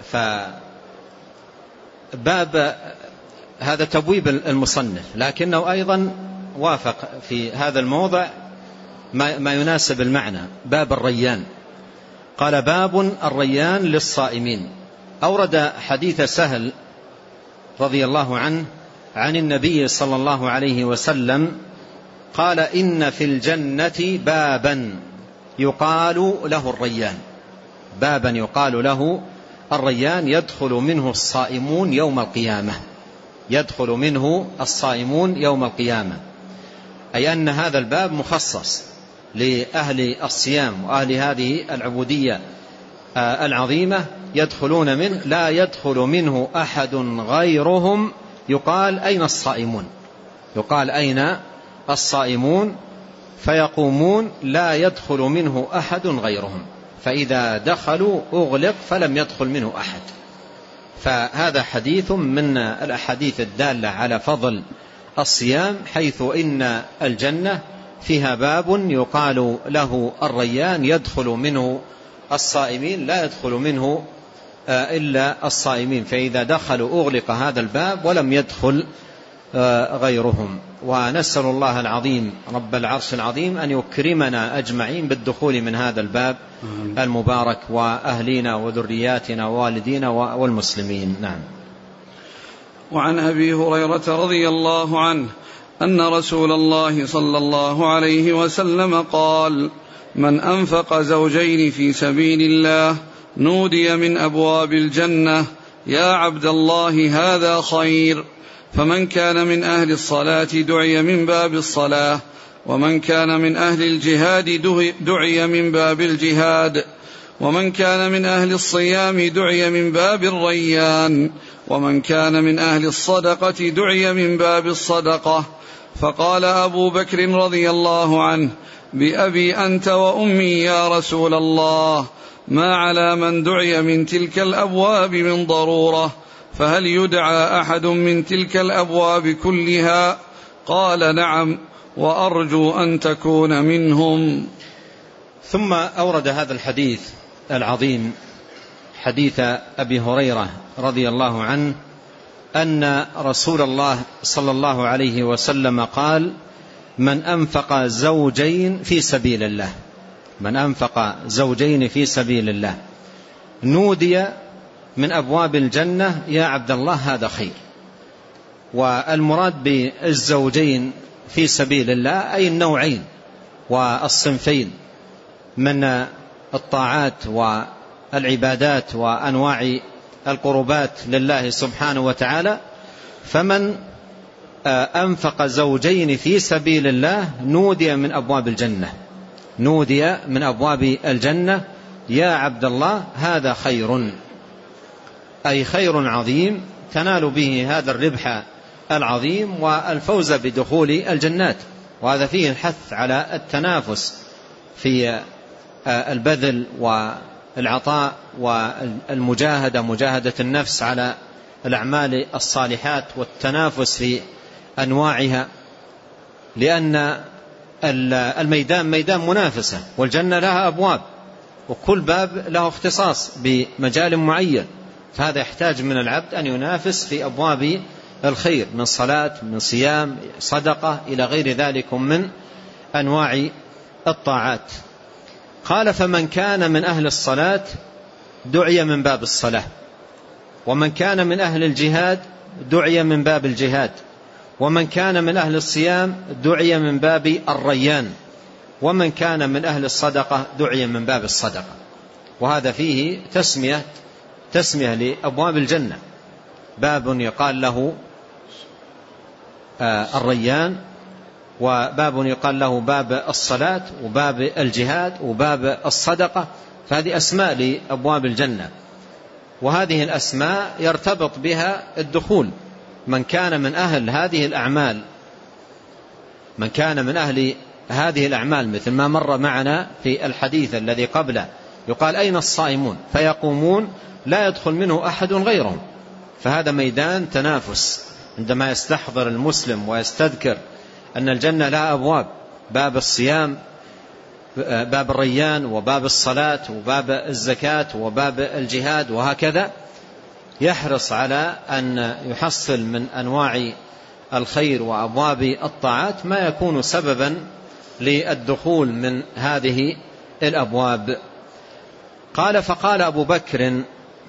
فباب هذا تبويب المصنف، لكنه أيضا وافق في هذا الموضع ما يناسب المعنى، باب الريان. قال باب الريان للصائمين. أورد حديث سهل رضي الله عنه عن النبي صلى الله عليه وسلم قال إن في الجنة بابا يقال له الريان، بابا يقال له الريان يدخل منه الصائمون يوم القيامة، يدخل منه الصائمون يوم القيامة، أي أن هذا الباب مخصص لأهل الصيام وأهل هذه العبودية العظيمة، يدخلون منه لا يدخل منه أحد غيرهم. يقال أين الصائمون؟ يقال أين الصائمون؟ فيقومون لا يدخل منه أحد غيرهم، فإذا دخلوا أغلق فلم يدخل منه أحد. فهذا حديث من الأحاديث الدالة على فضل الصيام، حيث إن الجنة فيها باب يقال له الريان يدخل منه الصائمين لا يدخل منه إلا الصائمين، فإذا دخلوا أغلق هذا الباب ولم يدخل غيرهم. ونسأل الله العظيم رب العرش العظيم أن يكرمنا أجمعين بالدخول من هذا الباب المبارك، وأهلنا وذرياتنا ووالدينا والمسلمين. نعم. وعن أبي هريرة رضي الله عنه أن رسول الله صلى الله عليه وسلم قال: من أنفق زوجين في سبيل الله نودي من أبواب الجنة: يا عبد الله هذا خير. فمن كان من أهل الصلاة دعي من باب الصلاة، ومن كان من أهل الجهاد دعي من باب الجهاد، ومن كان من أهل الصيام دعي من باب الريان، ومن كان من أهل الصدقة دعي من باب الصدقة. فقال أبو بكر رضي الله عنه: بأبي أنت وأمي يا رسول الله، ما على من دعي من تلك الأبواب من ضرورة، فهل يدعى أحد من تلك الأبواب كلها؟ قال: نعم، وأرجو أن تكون منهم. ثم أورد هذا الحديث العظيم، حديث أبي هريرة رضي الله عنه أن رسول الله صلى الله عليه وسلم قال: من أنفق زوجين في سبيل الله، من أنفق زوجين في سبيل الله نودي من أبواب الجنة: يا عبد الله هذا خير. والمراد بالزوجين في سبيل الله أي النوعين والصنفين من الطاعات والعبادات وأنواع القربات لله سبحانه وتعالى. فمن أنفق زوجين في سبيل الله نودي من أبواب الجنة، نودي من أبواب الجنة: يا عبد الله هذا خير، أي خير عظيم تنال به هذا الربح العظيم والفوز بدخول الجنات. وهذا فيه الحث على التنافس في البذل والعطاء والمجاهدة، مجاهدة النفس على الأعمال الصالحات والتنافس في أنواعها، لأن الميدان ميدان منافسة، والجنة لها أبواب وكل باب له اختصاص بمجال معين، فهذا يحتاج من العبد أن ينافس في أبواب الخير من صلاة، من صيام، صدقة، إلى غير ذلك من أنواع الطاعات. قال: فمن كان من أهل الصلاة دعي من باب الصلاة، ومن كان من أهل الجهاد دعي من باب الجهاد، ومن كان من أهل الصيام دعي من باب الريان، ومن كان من أهل الصدقة دعي من باب الصدقة. وهذا فيه تسمية تسمية لأبواب الجنة، باب يقال له الريان، وباب يقال له باب الصلاة، وباب الجهاد، وباب الصدقة. فهذه أسماء لأبواب الجنة، وهذه الأسماء يرتبط بها الدخول. من كان من أهل هذه الأعمال من كان من أهل هذه الأعمال مثل ما مر معنا في الحديث الذي قبله، يقال أين الصائمون؟ فيقومون لا يدخل منه أحد غيرهم. فهذا ميدان تنافس عندما يستحضر المسلم ويستذكر أن الجنة لها أبواب، باب الصيام، باب الريان، وباب الصلاة، وباب الزكاة، وباب الجهاد، وهكذا يحرص على أن يحصل من أنواع الخير وأبواب الطاعات ما يكون سببا للدخول من هذه الأبواب. قال: فقال أبو بكر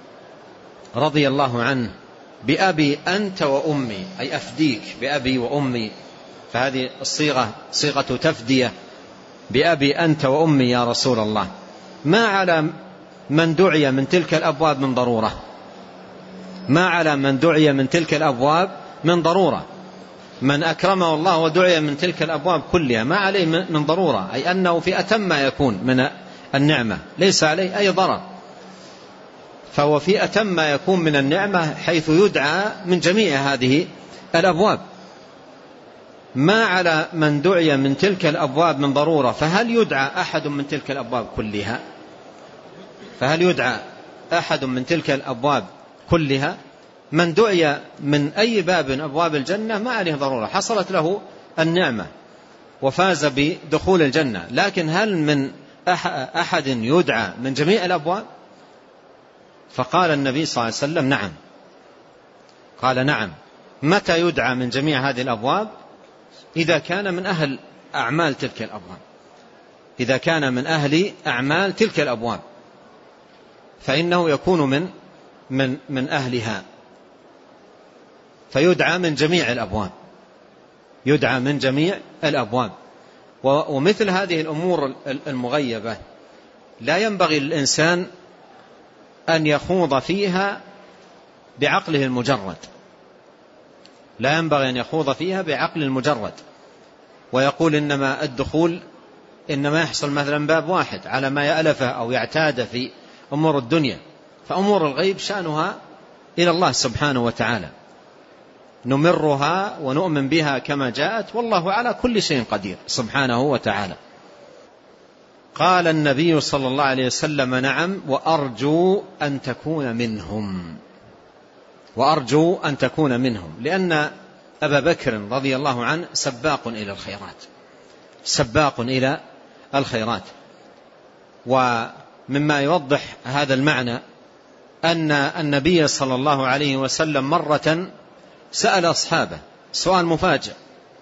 رضي الله عنه: بأبي أنت وأمي، أي أفديك بأبي وأمي. فهذه الصيغة صيغة تفدية، بأبي أنت وأمي يا رسول الله، ما على من دعي من تلك الأبواب من ضرورة، ما على من دعي من تلك الأبواب من ضرورة. من أكرمه الله ودعي من تلك الأبواب كلها ما عليه من ضرورة، أي أنه في أتم ما يكون من النعمة، ليس عليه أي ضرر، فهو في أتم ما يكون من النعمة، حيث يدعى من جميع هذه الأبواب. ما على من دعي من تلك الأبواب من ضرورة، فهل يدعى أحد من تلك الأبواب كلها؟ فهل يدعى أحد من تلك الأبواب كلها؟ من دعي من أي باب من أبواب الجنة ما عليه ضرورة، حصلت له النعمة وفاز بدخول الجنة. لكن هل من أحد يدعى من جميع الأبواب؟ فقال النبي صلى الله عليه وسلم: نعم. قال: نعم. متى يدعى من جميع هذه الأبواب؟ إذا كان من أهل أعمال تلك الأبواب، إذا كان من أهل أعمال تلك الأبواب فإنه يكون من من من أهلها، فيدعى من جميع الأبواب، يدعى من جميع الأبواب. ومثل هذه الأمور المغيبة لا ينبغي للإنسان أن يخوض فيها بعقله المجرد، لا ينبغي أن يخوض فيها بعقل المجرد ويقول إنما الدخول إنما يحصل مثلا باب واحد على ما يألفه أو يعتاد في أمور الدنيا. فأمور الغيب شأنها إلى الله سبحانه وتعالى، نمرها ونؤمن بها كما جاءت، والله على كل شيء قدير سبحانه وتعالى. قال النبي صلى الله عليه وسلم: نعم، وأرجو أن تكون منهم، وأرجو أن تكون منهم، لأن أبا بكر رضي الله عنه سباق إلى الخيرات، سباق إلى الخيرات. ومما يوضح هذا المعنى أن النبي صلى الله عليه وسلم مرة سأل أصحابه سؤال مفاجئ،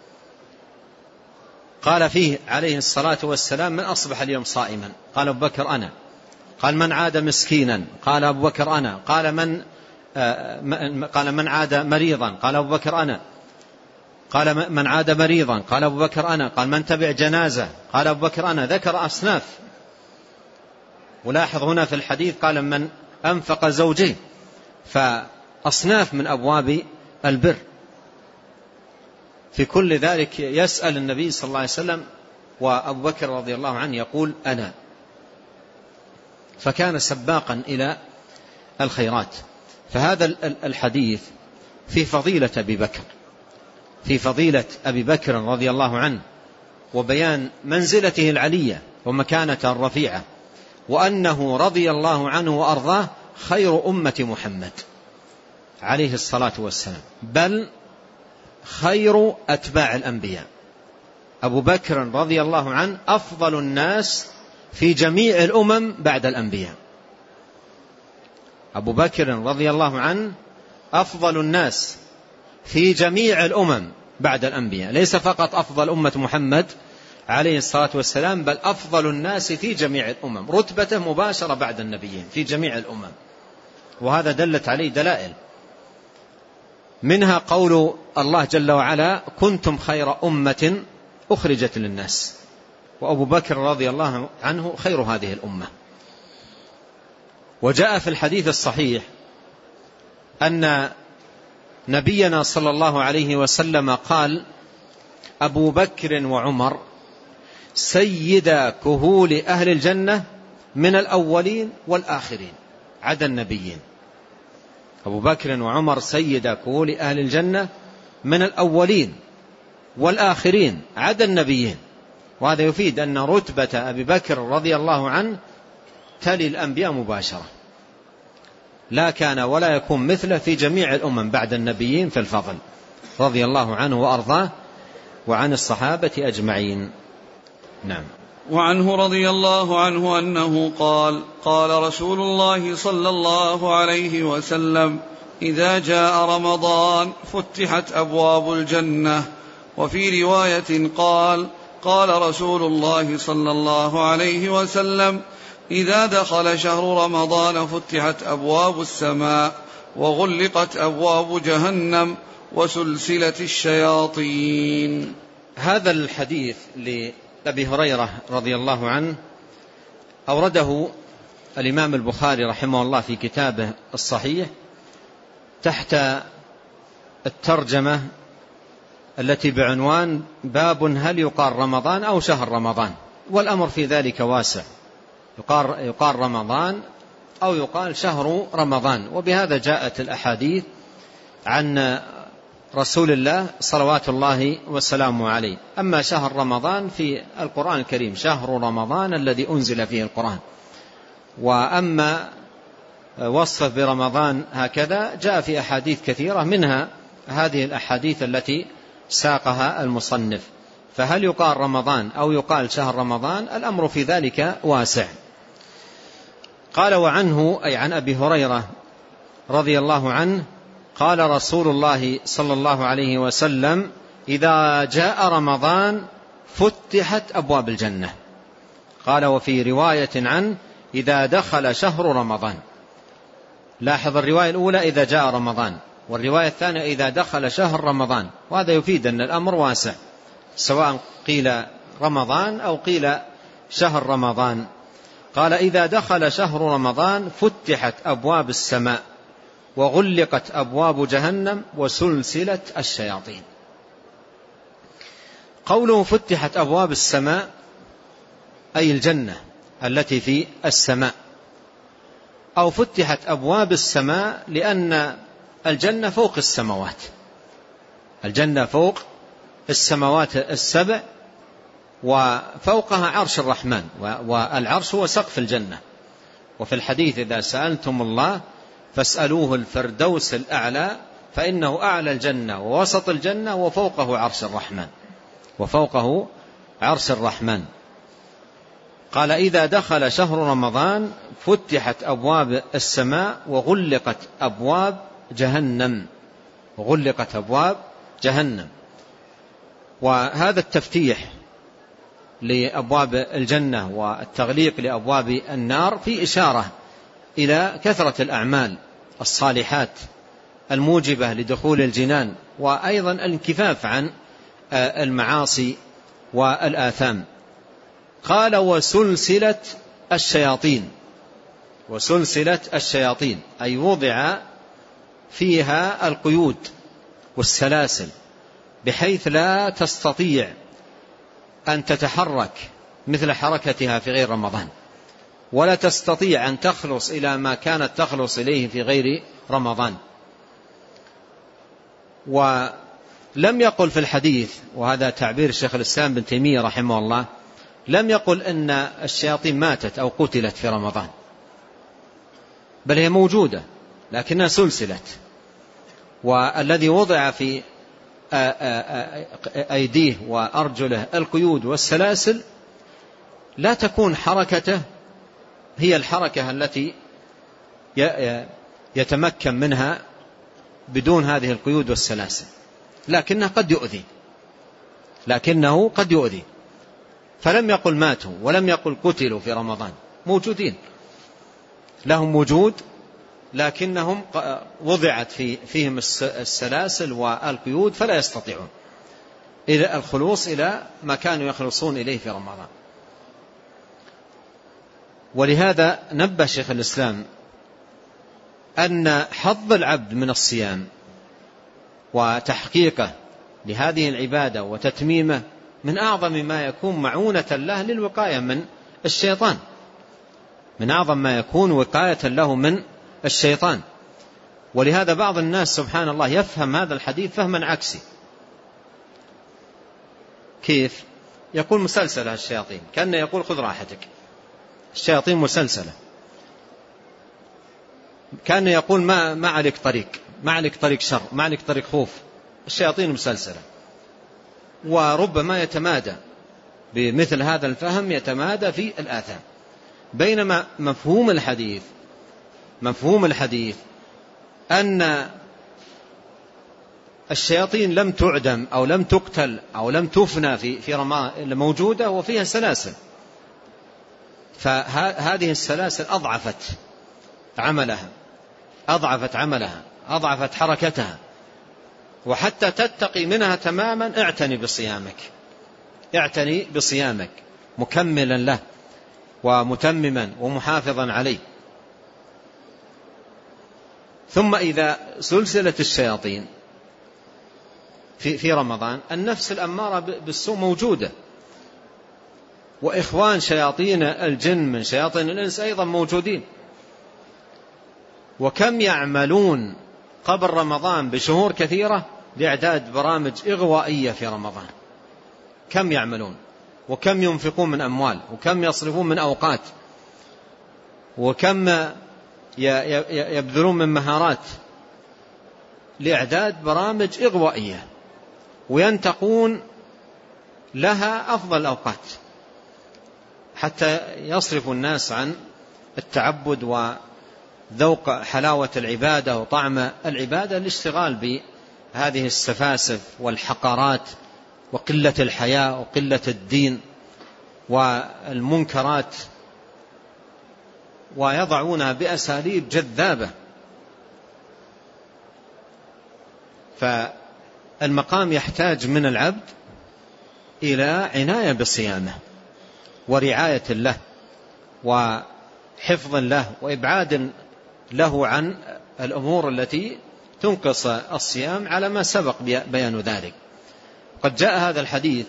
قال فيه عليه الصلاة والسلام: من أصبح اليوم صائما؟ قال أبو بكر: أنا. قال: من عاد مسكينا؟ قال أبو بكر: أنا. قال: من قال من عاد مريضا؟ قال أبو بكر: أنا. قال: من عاد مريضا؟ قال أبو بكر: أنا. قال: من تبع جنازة؟ قال أبو بكر: أنا. ذكر أصناف، ولاحظ هنا في الحديث قال: من أنفق زوجين، فأصناف من أبواب البر. في كل ذلك يسأل النبي صلى الله عليه وسلم، وأبو بكر رضي الله عنه يقول: أنا. فكان سباقا إلى الخيرات. فهذا الحديث في فضيلة أبي بكر، في فضيلة أبي بكر رضي الله عنه، وبيان منزلته العلية ومكانته الرفيعة، وأنه رضي الله عنه وأرضاه خير أمة محمد عليه الصلاة والسلام، بل خير أتباع الأنبياء. أبو بكر رضي الله عنه أفضل الناس في جميع الأمم بعد الأنبياء. أبو بكر رضي الله عنه أفضل الناس في جميع الأمم بعد الأنبياء، ليس فقط أفضل أمة محمد عليه الصلاة والسلام، بل أفضل الناس في جميع الأمم، رتبته مباشرة بعد النبيين في جميع الأمم. وهذا دلت عليه دلائل، منها قول الله جل وعلا: كنتم خير أمة أخرجت للناس. وأبو بكر رضي الله عنه خير هذه الأمة. وجاء في الحديث الصحيح أن نبينا صلى الله عليه وسلم قال: أبو بكر وعمر سيدا كهول أهل الجنة من الأولين والآخرين، عدا النبيين. أبو بكر وعمر سيدا كهول أهل الجنة من الأولين والآخرين، عدا النبيين. وهذا يفيد أن رتبة أبي بكر رضي الله عنه تلي الأنبياء مباشرة، لا كان ولا يكون مثله في جميع الأمم بعد النبيين في الفضل، رضي الله عنه وأرضاه وعن الصحابة أجمعين. نعم. وعنه رضي الله عنه أنه قال: قال رسول الله صلى الله عليه وسلم: إذا جاء رمضان فتحت أبواب الجنة. وفي رواية قال: قال رسول الله صلى الله عليه وسلم: إذا دخل شهر رمضان فتحت أبواب السماء وغلقت أبواب جهنم وسلسلة الشياطين. هذا الحديث لأبي هريرة رضي الله عنه أورده الإمام البخاري رحمه الله في كتابه الصحيح تحت الترجمة التي بعنوان: باب هل يقال رمضان أو شهر رمضان؟ والأمر في ذلك واسع، يقال, يقال رمضان أو يقال شهر رمضان. وبهذا جاءت الأحاديث عن رسول الله صلوات الله وسلامه عليه. أما شهر رمضان في القرآن الكريم شهر رمضان الذي أنزل فيه القرآن، وأما وصفه برمضان هكذا جاء في أحاديث كثيرة، منها هذه الأحاديث التي ساقها المصنف. فهل يقال رمضان أو يقال شهر رمضان؟ الأمر في ذلك واسع. قال: وعنه أي عن أبي هريرة رضي الله عنه قال رسول الله صلى الله عليه وسلم: إذا جاء رمضان فتحت أبواب الجنة. قال: وفي رواية عنه: إذا دخل شهر رمضان. لاحظ الرواية الأولى إذا جاء رمضان، والرواية الثانية إذا دخل شهر رمضان. وهذا يفيد أن الأمر واسع، سواء قيل رمضان أو قيل شهر رمضان. قال: إذا دخل شهر رمضان فتحت أبواب السماء وغلقت أبواب جهنم وسلسلة الشياطين. قوله فتحت أبواب السماء أي الجنة التي في السماء، أو فتحت أبواب السماء لأن الجنة فوق السماوات، الجنة فوق السماوات السبع، وفوقها عرش الرحمن، والعرش هو سقف الجنة. وفي الحديث: إذا سألتم الله فاسألوه الفردوس الأعلى فإنه أعلى الجنة ووسط الجنة وفوقه عرش الرحمن، وفوقه عرش الرحمن. قال: إذا دخل شهر رمضان فتحت أبواب السماء وغلقت أبواب جهنم، وغلقت أبواب جهنم. وهذا التفتيح لأبواب الجنة والتغليق لأبواب النار في إشارة إلى كثرة الأعمال الصالحات الموجبة لدخول الجنان، وأيضا الانكفاف عن المعاصي والآثام. قال: وسلسلة الشياطين. وسلسلة الشياطين أي وضع فيها القيود والسلاسل بحيث لا تستطيع أن تتحرك مثل حركتها في غير رمضان، ولا تستطيع أن تخلص إلى ما كانت تخلص إليه في غير رمضان. ولم يقل في الحديث، وهذا تعبير الشيخ الإسلام بن تيمية رحمه الله، لم يقل أن الشياطين ماتت أو قتلت في رمضان، بل هي موجودة لكنها سلسلت. والذي وضع في أيديه وأرجله القيود والسلاسل لا تكون حركته هي الحركة التي يتمكن منها بدون هذه القيود والسلاسل، لكنه قد يؤذي لكنه قد يؤذي فلم يقل ماتوا ولم يقل قتلوا في رمضان، موجودين لهم وجود، لكنهم وضعت في فيهم السلاسل والقيود فلا يستطيعون إلى الخلوص إلى ما كانوا يخلصون إليه في رمضان. ولهذا نبه شيخ الإسلام أن حظ العبد من الصيام وتحقيقه لهذه العبادة وتتميمه من أعظم ما يكون معونة له للوقاية من الشيطان، من أعظم ما يكون وقاية له من الشيطان. ولهذا بعض الناس سبحان الله يفهم هذا الحديث فهما عكسي. كيف؟ يقول مسلسلة الشياطين، كأنه يقول خذ راحتك، الشياطين مسلسلة، كأنه يقول ما ما عليك طريق، ما عليك طريق شر، ما عليك طريق خوف، الشياطين مسلسلة. وربما يتمادى بمثل هذا الفهم، يتمادى في الآثام. بينما مفهوم الحديث مفهوم الحديث أن الشياطين لم تعدم أو لم تقتل أو لم تفنى في في رماء موجودة وفيها سلاسل، فهذه السلاسل أضعفت عملها أضعفت عملها أضعفت حركتها. وحتى تتقي منها تماما اعتني بصيامك، اعتني بصيامك مكملا له ومتمما ومحافظا عليه. ثم إذا سلسلت الشياطين في في رمضان، النفس الأمارة بالسوء موجودة، وإخوان شياطين الجن من شياطين الإنس أيضا موجودين. وكم يعملون قبل رمضان بشهور كثيرة لإعداد برامج إغوائية في رمضان، كم يعملون وكم ينفقون من أموال وكم يصرفون من أوقات وكم يبذلون من مهارات لإعداد برامج إغوائية، وينتقون لها أفضل الأوقات حتى يصرف الناس عن التعبد وذوق حلاوة العبادة وطعم العبادة، الاشتغال بهذه السفاسف والحقارات وقلة الحياء وقلة الدين والمنكرات، ويضعونها بأساليب جذابة. فالمقام يحتاج من العبد إلى عناية بصيامه ورعاية له وحفظ له وإبعاد له عن الأمور التي تنقص الصيام على ما سبق بيان ذلك. قد جاء هذا الحديث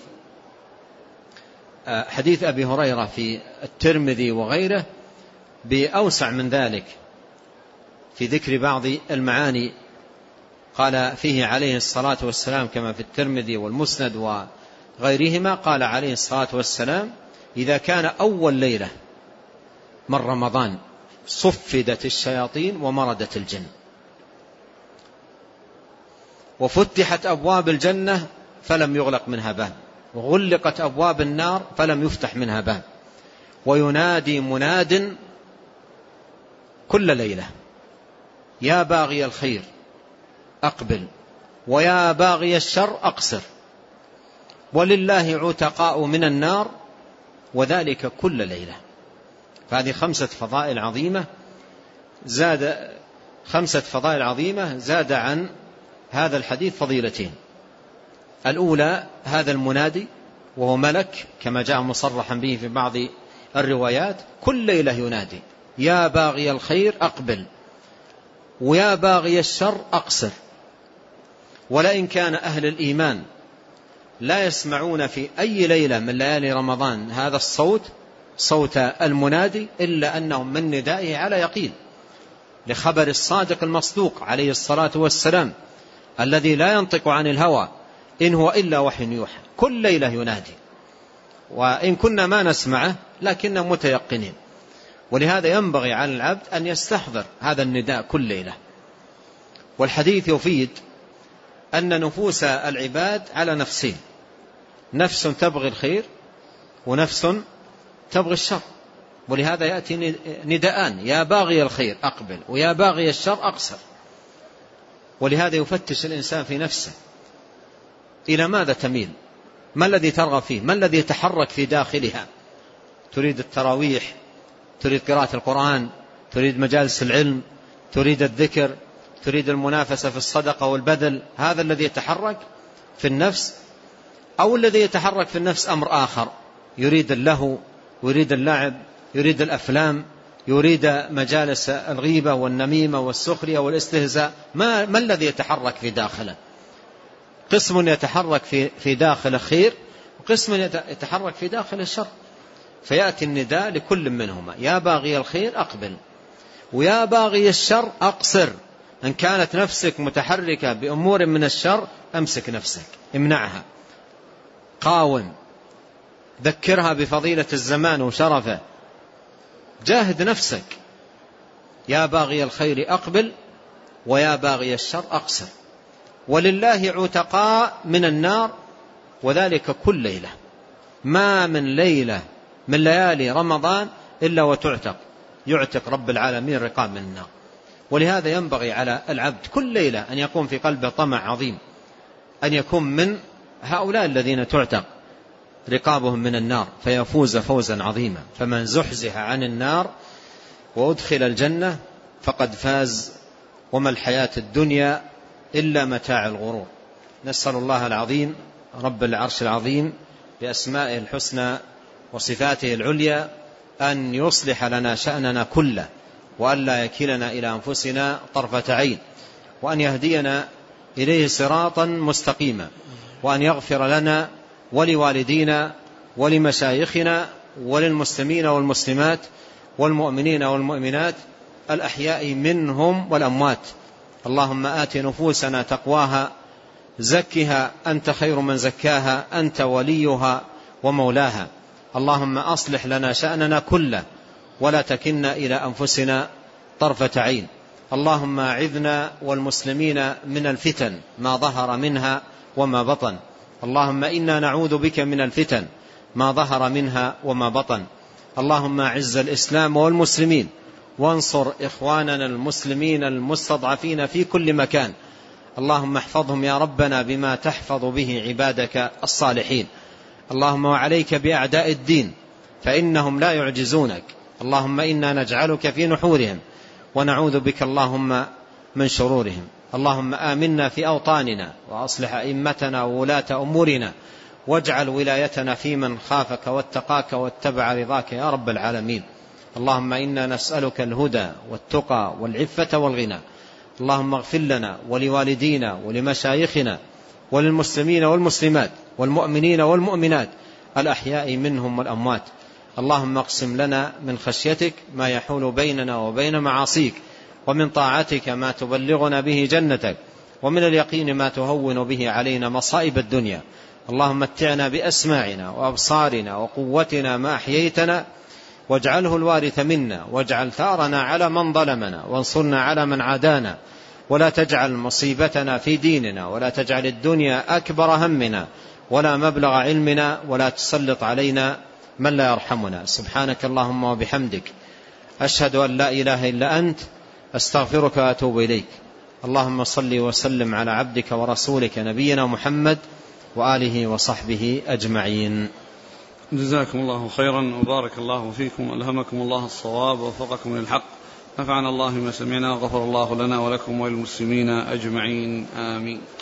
حديث أبي هريرة في الترمذي وغيره بأوسع من ذلك في ذكر بعض المعاني. قال فيه عليه الصلاة والسلام كما في الترمذي والمسند وغيرهما، قال عليه الصلاة والسلام: إذا كان أول ليلة من رمضان صفدت الشياطين ومردت الجن، وفتحت أبواب الجنة فلم يغلق منها باب، وغلقت أبواب النار فلم يفتح منها باب، وينادي مناد كل ليلة: يا باغي الخير أقبل، ويا باغي الشر أقصر، ولله عتقاء من النار، وذلك كل ليلة. فهذه خمسة فضائل عظيمة، زاد خمسة فضائل عظيمة زاد عن هذا الحديث فضيلتين. الأولى هذا المنادي وهو ملك كما جاء مصرحا به في بعض الروايات، كل ليلة ينادي: يا باغي الخير أقبل، ويا باغي الشر أقصر. ولئن كان أهل الإيمان لا يسمعون في أي ليلة من ليالي رمضان هذا الصوت، صوت المنادي، إلا أنهم من ندائه على يقين، لخبر الصادق المصدوق عليه الصلاة والسلام الذي لا ينطق عن الهوى إن هو إلا وحي يوحى. كل ليلة ينادي، وإن كنا ما نسمعه لكننا متيقنين. ولهذا ينبغي على العبد أن يستحضر هذا النداء كل ليلة. والحديث يفيد أن نفوس العباد على نفسين: نفس تبغي الخير ونفس تبغي الشر. ولهذا يأتي نداءان: يا باغي الخير أقبل، ويا باغي الشر أقصر. ولهذا يفتش الإنسان في نفسه إلى ماذا تميل، ما الذي ترغب فيه، ما الذي يتحرك في داخلها. تريد التراويح، تريد قراءة القرآن، تريد مجالس العلم، تريد الذكر، تريد المنافسة في الصدقة والبذل، هذا الذي يتحرك في النفس؟ أو الذي يتحرك في النفس أمر آخر، يريد اللهو ويريد اللعب يريد الأفلام، يريد مجالس الغيبة والنميمة والسخرية والاستهزاء. ما, ما الذي يتحرك في داخله؟ قسم يتحرك في, في داخل خير، وقسم يتحرك في داخل الشر. فيأتي النداء لكل منهما: يا باغي الخير أقبل، ويا باغي الشر أقصر. إن كانت نفسك متحركة بأمور من الشر أمسك نفسك، امنعها، قاوم، ذكرها بفضيلة الزمان وشرفه، جاهد نفسك. يا باغي الخير أقبل، ويا باغي الشر أقصر. ولله عتقاء من النار، وذلك كل ليلة. ما من ليلة من ليالي رمضان إلا وتعتق، يعتق رب العالمين رقاب من النار. ولهذا ينبغي على العبد كل ليلة أن يكون في قلبه طمع عظيم، أن يكون من هؤلاء الذين تعتق رقابهم من النار فيفوز فوزا عظيما. فمن زحزح عن النار وأدخل الجنة فقد فاز، وما الحياة الدنيا إلا متاع الغرور. نسأل الله العظيم رب العرش العظيم بأسمائه الحسنى وصفاته العليا أن يصلح لنا شأننا كله، وأن لا يكلنا إلى أنفسنا طرفة عين، وأن يهدينا إليه صراطا مستقيما، وأن يغفر لنا ولوالدينا ولمشايخنا وللمسلمين والمسلمات والمؤمنين والمؤمنات الأحياء منهم والأموات. اللهم آت نفوسنا تقواها، زكها أنت خير من زكاها، أنت وليها ومولاها. اللهم أصلح لنا شأننا كله، ولا تكلنا إلى أنفسنا طرفة عين. اللهم أعذنا والمسلمين من الفتن ما ظهر منها وما بطن. اللهم إنا نعوذ بك من الفتن ما ظهر منها وما بطن. اللهم أعز الإسلام والمسلمين، وانصر إخواننا المسلمين المستضعفين في كل مكان. اللهم احفظهم يا ربنا بما تحفظ به عبادك الصالحين. اللهم وعليك بأعداء الدين فإنهم لا يعجزونك. اللهم إنا نجعلك في نحورهم ونعوذ بك اللهم من شرورهم. اللهم آمنا في أوطاننا، وأصلح أئمتنا وولاة أمورنا، واجعل ولايتنا في من خافك واتقاك واتبع رضاك يا رب العالمين. اللهم إنا نسألك الهدى والتقى والعفة والغنى. اللهم اغفر لنا ولوالدينا ولمشايخنا وللمسلمين والمسلمات والمؤمنين والمؤمنات الأحياء منهم والأموات. اللهم اقسم لنا من خشيتك ما يحول بيننا وبين معاصيك، ومن طاعتك ما تبلغنا به جنتك، ومن اليقين ما تهون به علينا مصائب الدنيا. اللهم متعنا بأسماعنا وأبصارنا وقوتنا ما أحييتنا، واجعله الوارث منا، واجعل ثارنا على من ظلمنا، وانصرنا على من عادانا، ولا تجعل مصيبتنا في ديننا، ولا تجعل الدنيا أكبر همنا ولا مبلغ علمنا، ولا تسلط علينا من لا يرحمنا. سبحانك اللهم وبحمدك، أشهد أن لا إله إلا أنت، أستغفرك وأتوب إليك. اللهم صل وسلم على عبدك ورسولك نبينا محمد وآله وصحبه أجمعين. جزاكم الله خيرا وبارك الله فيكم، ألهمكم الله الصواب ووفقكم للحق، نفعنا الله ما سمعنا، غفر الله لنا ولكم وللمسلمين أجمعين، آمين.